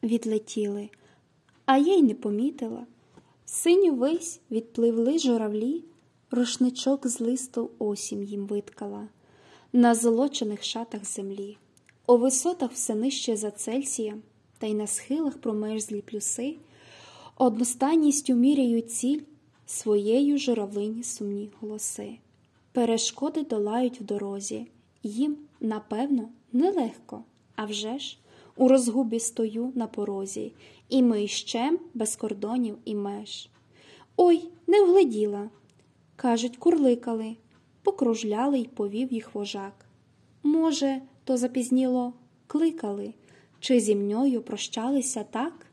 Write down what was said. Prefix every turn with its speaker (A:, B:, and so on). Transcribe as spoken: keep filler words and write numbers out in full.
A: відлетіли, а я й не помітила. В синю вись відпливли журавлі, рушничок з листу осінь їм виткала. На золочених шатах землі, у висотах все нижче за Цельсієм, та й на схилах промерзлі плюси, одностайністю міряють ціль своєю журавлині сумні голоси. Перешкоди долають в дорозі, їм, напевно, нелегко, а вже ж у розгубі стою на порозі, і ми іщем без кордонів і меж. Ой, не вгледіла, кажуть, курликали, покружляли й повів їх вожак. Може, то запізніло кликали, чи зі мною прощалися так?